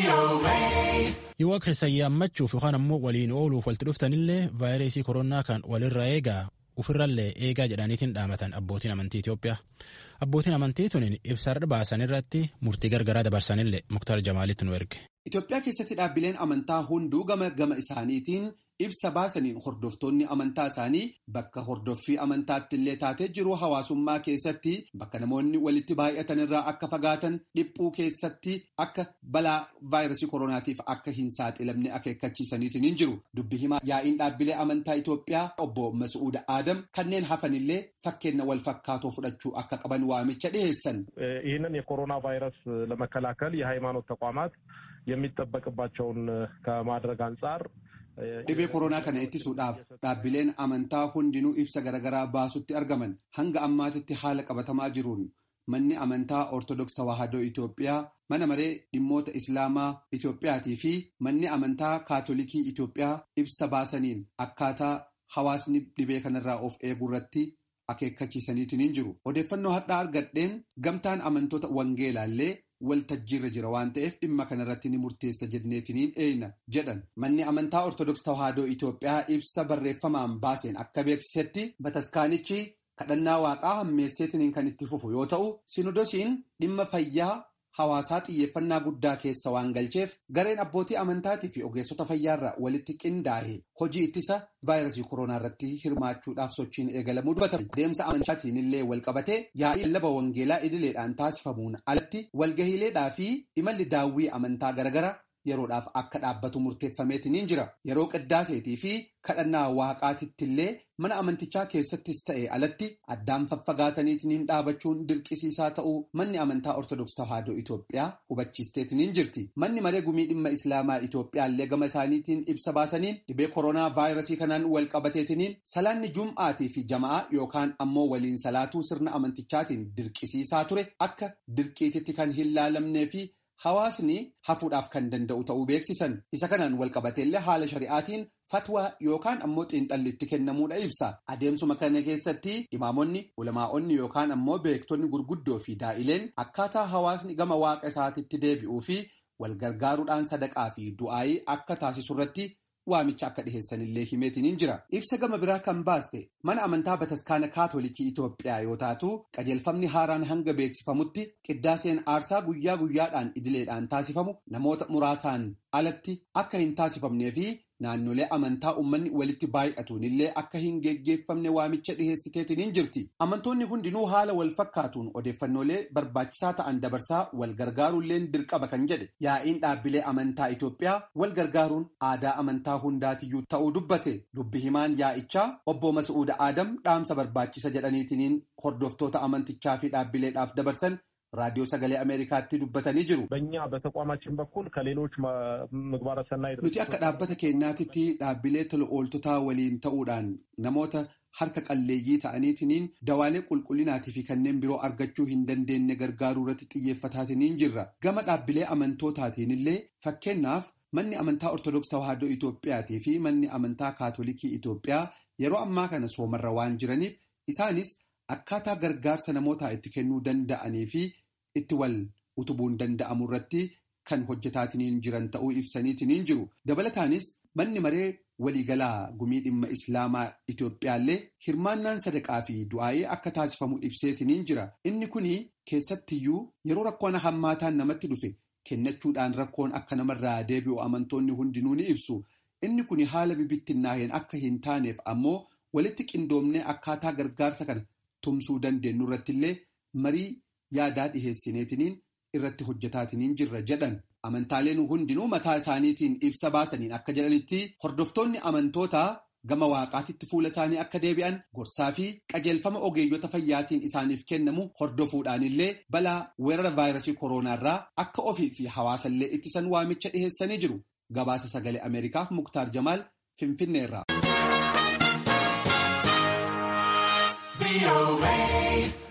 Yoo keessa yaammachuuf yookaan ammoo waliin ooluuf walitti dhuftanillee vaayirasii koronaa kan walirraa eegaa ofirrallee eegaa jedhaniitiin dhaamatan abbootiin amantii Itoophiyaa. Abbootiin amantii tuniin ibsarra baasan irratti murtii gargaraa dabarsanillee Muktaar Jamaalitti nu erge. Itoophiyaa keessatti dhaabbileen amantaa hunduu gama isaaniitiin ibsa baasaniin hordoftoonni amantaa isaanii bakka hordoffii amantaatti illee taatee jiru hawaasummaa keessatti bakka namoonni walitti baay'atan irraa akka fagaatan dhiphuu keessatti akka balaa vaayirasii koronaatiif akka hin saaxilamne akeekkachiisaniitiin hin jiru. Dubbi himaa yaa'iin dhaabbilee amantaa Itoophiyaa obbo Mas'uud Adam kanneen hafanillee fakkeenya wal fakkaatoo fudhachuu akka qaban waamicha dhiyeessan. ይህንን የኮሮና ቫይረስ ለመከላከል የሃይማኖት ተቋማት የሚጠበቅባቸውን ከማድረግ አንጻር dhibee koronaa kana ittisuudhaaf dhaabbileen amantaa hundinuu ibsa garagaraa baasutti argaman hanga ammaatitti haala qabatamaa jiruun manni amantaa Ortodoks Tawaahidoo Itoophiyaa, mana maree dhimmoota Islaamaa Itoophiyaatii fi manni amantaa Kaatolikii Itoophiyaa ibsa baasaniin akkaataa hawaasni dhibee kanarraa of eeguu irratti akeekkachiisaniitiin hin jiru. Odeeffannoo har'aa argadheen gamtaan amantoota wangeelaallee waltajjiirra jira waan ta'eef dhimma kanarratti ni murteessa jenneetiniin eeyna jedhan. Manni amantaa Ortodoks Tawaahidoo Itoophiyaa ibsa barreeffamaan baaseen akka beeksisetti bataskaanichi kadhannaa waaqaa hammeesseetiniin kan itti fufu yoo ta'u, sinodosiin dhimma fayyaa hawaasaa xiyyeeffannaa guddaa keessa waan galcheef gareen abbootii amantaatii fi ogeessota fayyaarraa walitti qindaa'e hojii ittisa vaayirasii koronaa irratti hirmaachuudhaaf sochiin eegalamuu dubbatan. Deemsa amantaatiin illee wal qabatee yaa'ii lallaba wangeelaa idileedhaan taasifamuun alatti walgahiileedhaa fi imalli daawwii amantaa garagara yeroodhaaf akka dhaabbatu murteeffameetiin jira. Yeroo qiddaaseetii fi kadhannaa waaqaatitti illee mana amantichaa keessattis ta'e alatti addaan faffagaataniitiin dhaabachuun dirqisiisaa ta'uu manni amantaa Ortodoks Tawaahidoo Itoophiyaa hubachiisteetiin jirti. Manni maree gumii dhimma Islaamaa Itoophiyaa illee gama isaaniitiin ibsa baasaniin dhibee koronaa vaayirasii kanaan wal qabateetiin salaanni jum'aatii fi jama'aa yookaan ammoo waliin salaatuu sirna amantichaatiin dirqisiisaa ture akka dirqiititti kan hin laalamnee fi hawaasni hafuudhaaf kan danda'u ta'uu beeksisan. Isa kanaan wal qabateellee haala shari'aatiin fatwaa yookaan ammoo xiinxalli itti kennamuudha ibsa. Adeemsuma kana keessatti imaamonni, ulamaa'onni yookaan ammoo beektonni gurguddoo fi daa'ileen akkaataa hawaasni gama waaqa isaatitti deebi'uu fi wal gargaaruudhaan sadaqaa fi du'aayii akka taasisu irratti waamicha akka dhiheessanillee himeetiin jira. Ibsa gama biraa kan baaste mana amantaa bataskaana Kaatolikii Itoophiyaa yoo taatu qajeelfamni haaraan hanga beeksifamutti qiddaaseen aarsaa guyyaa guyyaadhaan idileedhaan taasifamu namoota muraasaan alatti akka hin taasifamnee fi naannolee amantaa uummanni walitti baay'atuun illee akka hin geggeeffamne waamicha dhiheessiteetiin jirti. Amantoonni hundinuu haala wal fakkaatuun odeeffannoolee barbaachisaa ta'an dabarsaa wal gargaaruulleen dirqama kan jedhe yaa'iin dhaabbilee amantaa Itoophiyaa wal gargaaruun aadaa amantaa hundaatiyyuu ta'uu dubbate. Dubbi himaan yaa'ichaa obbo Mas'uud Adam dhaamsa barbaachisa jedhaniitiin hordoftoota amantichaa fi dhaabbileedhaaf dabarsan ራዲዮ ሰገሌ አሜሪካቲ ዱበተኒ ጅሩ በእኛ በተቋማችን በኩል ከሌሎች ምግባረ ሰናይ nuti akka dhaabbata keenyaatitti dhaabbilee tola ooltotaa waliin ta'uudhaan namoota harka qalleeyyii ta'aniitiin dawaalee qulqullinaatii fi kanneen biroo argachuu hin dandeenye gargaaruu irratti xiyyeeffataatiin jirra. Gama dhaabbilee amantootaatiin illee fakkeenyaaf manni amantaa Ortodoks Tawaahidoo Itoophiyaatii fi manni amantaa Kaatolikii Itoophiyaa yeroo ammaa kana soomarra waan jiraniif isaanis akkaataa gargaarsa namootaa itti kennuu danda'anii fi itti wal utubuun danda'amu irratti kan hojjetaatiin jiran ta'uu ibsaniitiin jiru. Dabalataanis manni maree waliigalaa gumii dhimma Islaamaa Itoophiyaallee hirmaannaan sadaqaa fi du'aayee akka taasifamu ibseetiin jira. Inni kuni keessattiyyuu yeroo rakkoon hammaataan namatti dhufe kennachuudhaan rakkoon akka namarraa deebi'u amantoonni hundinuu ni ibsu. Inni kuni haala bibittinnaa'een akka hin taaneef ammoo walitti qindoomnee akkaataa gargaarsa kana tumsuu dandeenyu irratti illee marii yaadaa dhiheessineetiin irratti hojjetaatiin jirra jedhan. Amantaaleen hundinuu mataa isaaniitiin ibsa baasaniin akka jedhanitti hordoftoonni amantootaa gama waaqaatitti fuula isaanii akka deebi'an gorsaa fi qajeelfama ogeeyyota fayyaatiin isaaniif kennamu hordofuudhaan illee balaa weerara vaayirasii koronaarraa akka ofii fi hawaasallee ittisan waamicha dhiheessanii jiru. Gabaasa sagalee Ameerikaaf Muktaar Jamaal Finfinneerraa.